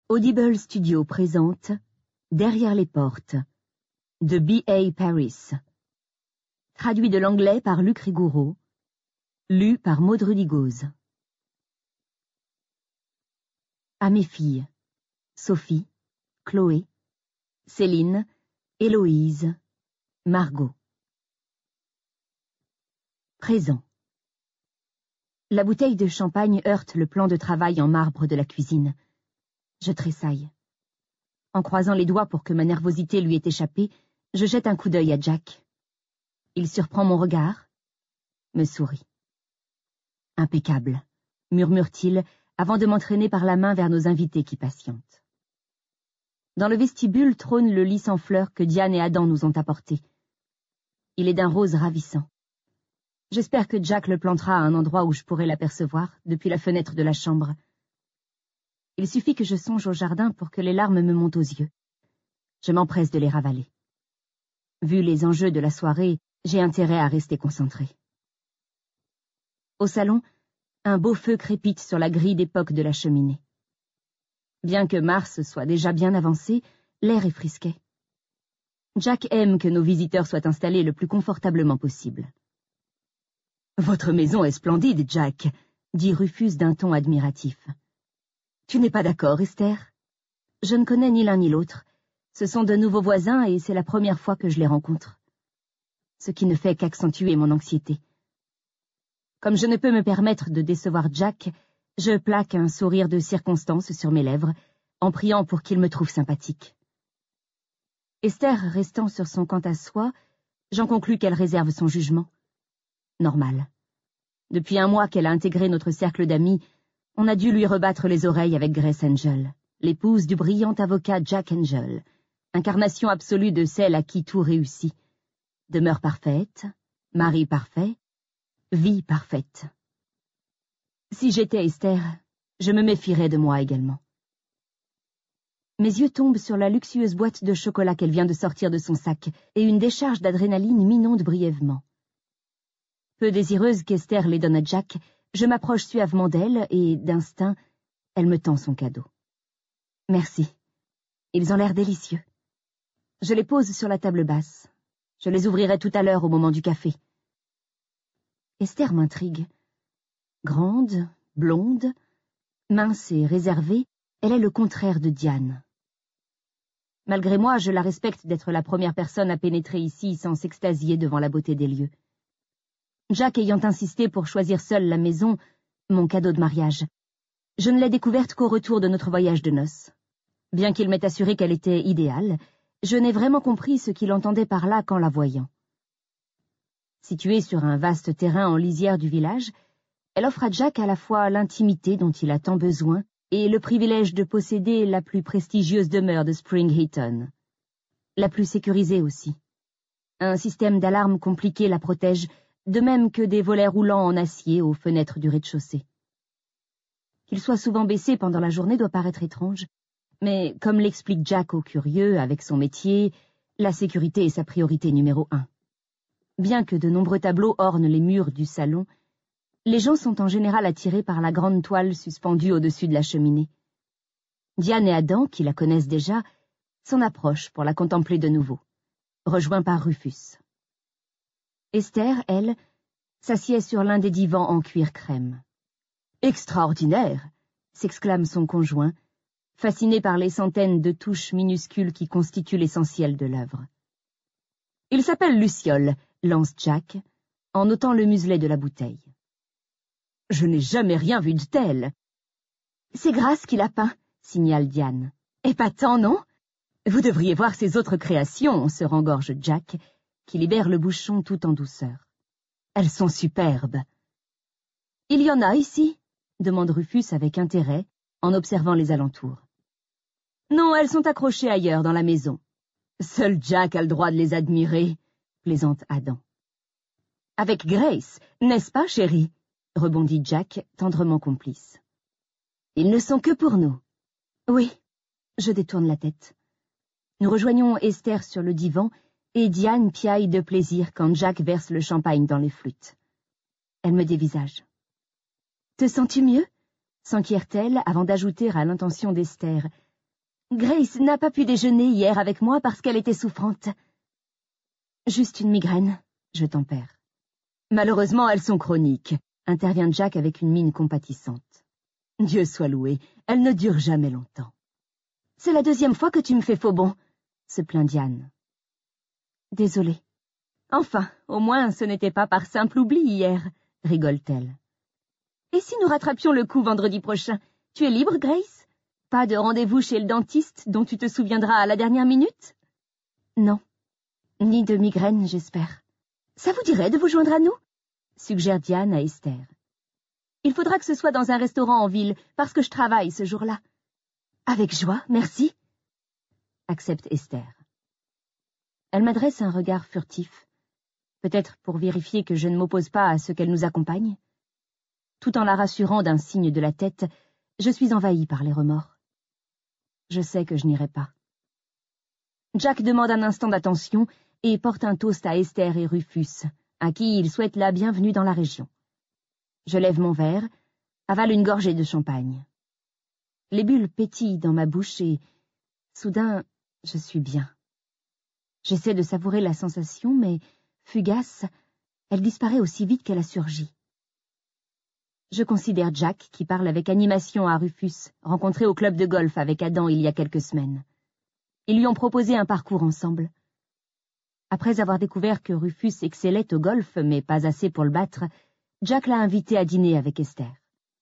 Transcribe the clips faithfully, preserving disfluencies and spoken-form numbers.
Audible Studio présente Derrière les portes de B A Paris. Traduit de l'anglais par Luc Rigoureux. Lu par Maud Rudigoz. À mes filles, Sophie, Chloé, Céline, Héloïse, Margot. Présent. La bouteille de champagne heurte le plan de travail en marbre de la cuisine. Je tressaille. En croisant les doigts pour que ma nervosité lui ait échappé, je jette un coup d'œil à Jack. Il surprend mon regard, me sourit. Impeccable, murmure-t-il, avant de m'entraîner par la main vers nos invités qui patientent. Dans le vestibule trône le lit sans fleurs que Diane et Adam nous ont apporté. Il est d'un rose ravissant. J'espère que Jack le plantera à un endroit où je pourrai l'apercevoir, depuis la fenêtre de la chambre. Il suffit que je songe au jardin pour que les larmes me montent aux yeux. Je m'empresse de les ravaler. Vu les enjeux de la soirée, j'ai intérêt à rester concentrée. Au salon, un beau feu crépite sur la grille d'époque de la cheminée. Bien que mars soit déjà bien avancé, l'air est frisquet. Jack aime que nos visiteurs soient installés le plus confortablement possible. « Votre maison est splendide, Jack », dit Rufus d'un ton admiratif. « Tu n'es pas d'accord, Esther ? Je ne connais ni l'un ni l'autre. Ce sont de nouveaux voisins et c'est la première fois que je les rencontre. Ce qui ne fait qu'accentuer mon anxiété. Comme je ne peux me permettre de décevoir Jack, je plaque un sourire de circonstance sur mes lèvres, en priant pour qu'il me trouve sympathique. Esther restant sur son quant à soi, j'en conclus qu'elle réserve son jugement. Normal. Depuis un mois qu'elle a intégré notre cercle d'amis, on a dû lui rebattre les oreilles avec Grace Angel, l'épouse du brillant avocat Jack Angel, incarnation absolue de celle à qui tout réussit. Demeure parfaite, mari parfait, vie parfaite. Si j'étais Esther, je me méfierais de moi également. Mes yeux tombent sur la luxueuse boîte de chocolat qu'elle vient de sortir de son sac, et une décharge d'adrénaline m'inonde brièvement. Peu désireuse qu'Esther les donne à Jack, je m'approche suavement d'elle et, d'instinct, elle me tend son cadeau. Merci. Ils ont l'air délicieux. Je les pose sur la table basse. Je les ouvrirai tout à l'heure au moment du café. Esther m'intrigue. Grande, blonde, mince et réservée, elle est le contraire de Diane. Malgré moi, je la respecte d'être la première personne à pénétrer ici sans s'extasier devant la beauté des lieux. Jack ayant insisté pour choisir seule la maison, mon cadeau de mariage, je ne l'ai découverte qu'au retour de notre voyage de noces. Bien qu'il m'ait assuré qu'elle était idéale, je n'ai vraiment compris ce qu'il entendait par là qu'en la voyant. Située sur un vaste terrain en lisière du village, elle offre à Jack à la fois l'intimité dont il a tant besoin et le privilège de posséder la plus prestigieuse demeure de Spring Heaton. La plus sécurisée aussi. Un système d'alarme compliqué la protège, de même que des volets roulants en acier aux fenêtres du rez-de-chaussée. Qu'il soit souvent baissé pendant la journée doit paraître étrange, mais comme l'explique Jack au curieux avec son métier, la sécurité est sa priorité numéro un. Bien que de nombreux tableaux ornent les murs du salon, les gens sont en général attirés par la grande toile suspendue au-dessus de la cheminée. Diane et Adam, qui la connaissent déjà, s'en approchent pour la contempler de nouveau, rejoints par Rufus. Esther, elle, s'assied sur l'un des divans en cuir crème. « Extraordinaire !» s'exclame son conjoint, fasciné par les centaines de touches minuscules qui constituent l'essentiel de l'œuvre. « Il s'appelle Luciole », lance Jack, en notant le muselet de la bouteille. « Je n'ai jamais rien vu de tel. »« C'est Grace qui l'a peint », signale Diane. « Épatant, non ? Vous devriez voir ses autres créations », se rengorge Jack, qui libère le bouchon tout en douceur. « Elles sont superbes. »« Il y en a ici ?» demande Rufus avec intérêt, en observant les alentours. « Non, elles sont accrochées ailleurs dans la maison. Seul Jack a le droit de les admirer, » plaisante Adam. « Avec Grace, n'est-ce pas, chérie ?» rebondit Jack, tendrement complice. « Ils ne sont que pour nous. »« Oui. » Je détourne la tête. Nous rejoignons Esther sur le divan, et Diane piaille de plaisir quand Jack verse le champagne dans les flûtes. Elle me dévisage. « Te sens-tu mieux ?» s'enquiert-elle avant d'ajouter à l'intention d'Esther. Grace n'a pas pu déjeuner hier avec moi parce qu'elle était souffrante. Juste une migraine, je tempère. Malheureusement, elles sont chroniques, intervient Jack avec une mine compatissante. Dieu soit loué, elles ne durent jamais longtemps. C'est la deuxième fois que tu me fais faux bond, se plaint Diane. Désolée. Enfin, au moins ce n'était pas par simple oubli hier, rigole-t-elle. Et si nous rattrapions le coup vendredi prochain? Tu es libre, Grace? Pas de rendez-vous chez le dentiste dont tu te souviendras à la dernière minute? Non. Ni de migraine, j'espère. Ça vous dirait de vous joindre à nous? Suggère Diane à Esther. Il faudra que ce soit dans un restaurant en ville, parce que je travaille ce jour-là. Avec joie, merci. Accepte Esther. Elle m'adresse un regard furtif, peut-être pour vérifier que je ne m'oppose pas à ce qu'elle nous accompagne. Tout en la rassurant d'un signe de la tête, je suis envahie par les remords. Je sais que je n'irai pas. Jack demande un instant d'attention et porte un toast à Esther et Rufus, à qui il souhaite la bienvenue dans la région. Je lève mon verre, avale une gorgée de champagne. Les bulles pétillent dans ma bouche et, soudain, je suis bien. J'essaie de savourer la sensation, mais, fugace, elle disparaît aussi vite qu'elle a surgi. Je considère Jack qui parle avec animation à Rufus, rencontré au club de golf avec Adam il y a quelques semaines. Ils lui ont proposé un parcours ensemble. Après avoir découvert que Rufus excellait au golf, mais pas assez pour le battre, Jack l'a invité à dîner avec Esther.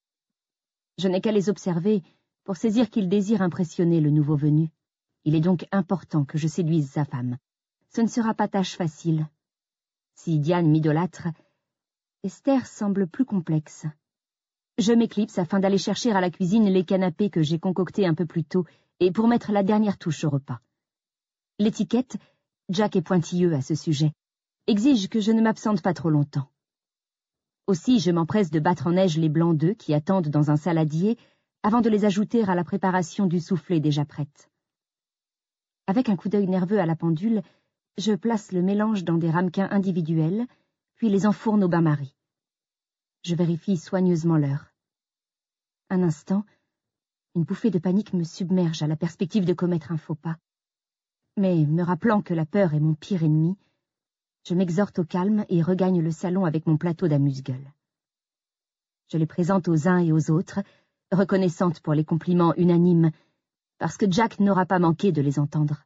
Je n'ai qu'à les observer pour saisir qu'il désire impressionner le nouveau venu. Il est donc important que je séduise sa femme. Ce ne sera pas tâche facile. Si Diane m'idolâtre, Esther semble plus complexe. Je m'éclipse afin d'aller chercher à la cuisine les canapés que j'ai concoctés un peu plus tôt et pour mettre la dernière touche au repas. L'étiquette, Jack est pointilleux à ce sujet, exige que je ne m'absente pas trop longtemps. Aussi, je m'empresse de battre en neige les blancs d'œufs qui attendent dans un saladier avant de les ajouter à la préparation du soufflé déjà prête. Avec un coup d'œil nerveux à la pendule, je place le mélange dans des ramequins individuels, puis les enfourne au bain-marie. Je vérifie soigneusement l'heure. Un instant, une bouffée de panique me submerge à la perspective de commettre un faux pas. Mais, me rappelant que la peur est mon pire ennemi, je m'exhorte au calme et regagne le salon avec mon plateau d'amuse-gueule. Je les présente aux uns et aux autres, reconnaissante pour les compliments unanimes, parce que Jack n'aura pas manqué de les entendre.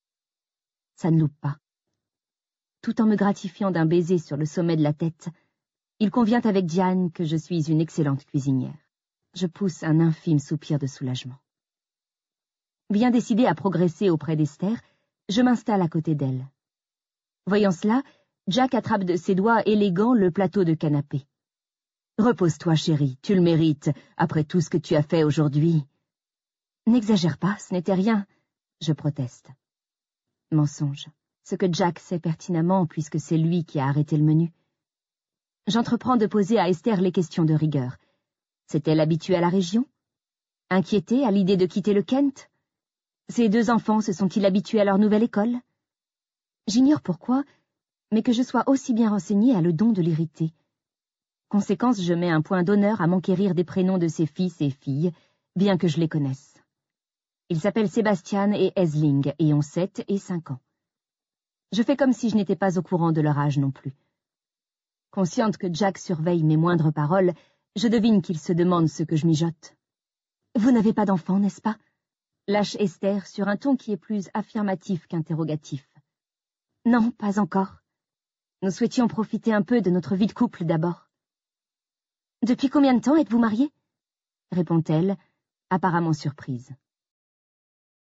Ça ne loupe pas. Tout en me gratifiant d'un baiser sur le sommet de la tête, il convient avec Diane que je suis une excellente cuisinière. Je pousse un infime soupir de soulagement. Bien décidé à progresser auprès d'Esther, je m'installe à côté d'elle. Voyant cela, Jack attrape de ses doigts élégants le plateau de canapé. « Repose-toi, chérie, tu le mérites, après tout ce que tu as fait aujourd'hui. »« N'exagère pas, ce n'était rien, » je proteste. Mensonge, ce que Jack sait pertinemment puisque c'est lui qui a arrêté le menu. J'entreprends de poser à Esther les questions de rigueur. S'est-elle habituée à la région? Inquiétée à l'idée de quitter le Kent? Ses deux enfants se sont-ils habitués à leur nouvelle école? J'ignore pourquoi, mais que je sois aussi bien renseignée a le don de l'irriter. Conséquence, je mets un point d'honneur à m'enquérir des prénoms de ses fils et filles, bien que je les connaisse. Ils s'appellent Sébastien et Aisling et ont sept et cinq ans. Je fais comme si je n'étais pas au courant de leur âge non plus. Consciente que Jack surveille mes moindres paroles, je devine qu'il se demande ce que je mijote. « Vous n'avez pas d'enfant, n'est-ce pas ?» lâche Esther sur un ton qui est plus affirmatif qu'interrogatif. « Non, pas encore. Nous souhaitions profiter un peu de notre vie de couple d'abord. »« Depuis combien de temps êtes-vous mariés ?» répond-elle, apparemment surprise.